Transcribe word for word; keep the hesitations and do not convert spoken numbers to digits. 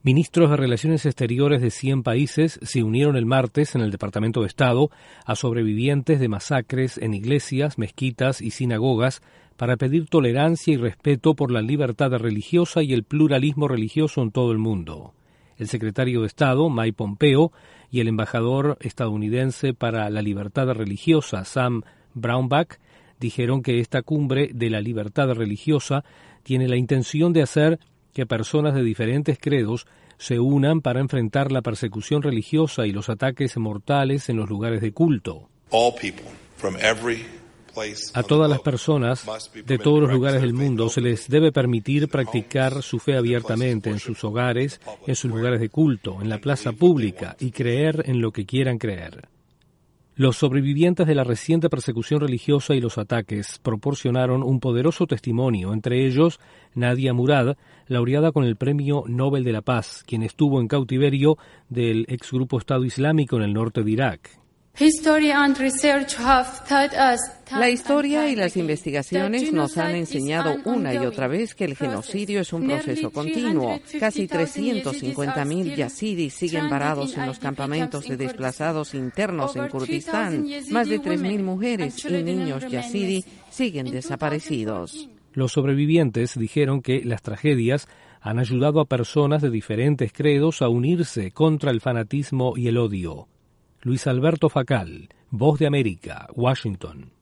Ministros de Relaciones Exteriores de cien países se unieron el martes en el Departamento de Estado a sobrevivientes de masacres en iglesias, mezquitas y sinagogas para pedir tolerancia y respeto por la libertad religiosa y el pluralismo religioso en todo el mundo. El secretario de Estado, Mike Pompeo, y el embajador estadounidense para la libertad religiosa, Sam Brownback, dijeron que esta cumbre de la libertad religiosa tiene la intención de hacer que personas de diferentes credos se unan para enfrentar la persecución religiosa y los ataques mortales en los lugares de culto. A todas las personas de todos los lugares del mundo se les debe permitir practicar su fe abiertamente en sus hogares, en sus lugares de culto, en la plaza pública y creer en lo que quieran creer. Los sobrevivientes de la reciente persecución religiosa y los ataques proporcionaron un poderoso testimonio, entre ellos Nadia Murad, laureada con el Premio Nobel de la Paz, quien estuvo en cautiverio del exgrupo Estado Islámico en el norte de Irak. La historia y las investigaciones nos han enseñado una y otra vez que el genocidio es un proceso continuo. Casi trescientos cincuenta mil yazidis siguen varados en los campamentos de desplazados internos en Kurdistán. Más de tres mil mujeres y niños yazidi siguen desaparecidos. Los sobrevivientes dijeron que las tragedias han ayudado a personas de diferentes credos a unirse contra el fanatismo y el odio. Luis Alberto Facal, Voz de América, Washington.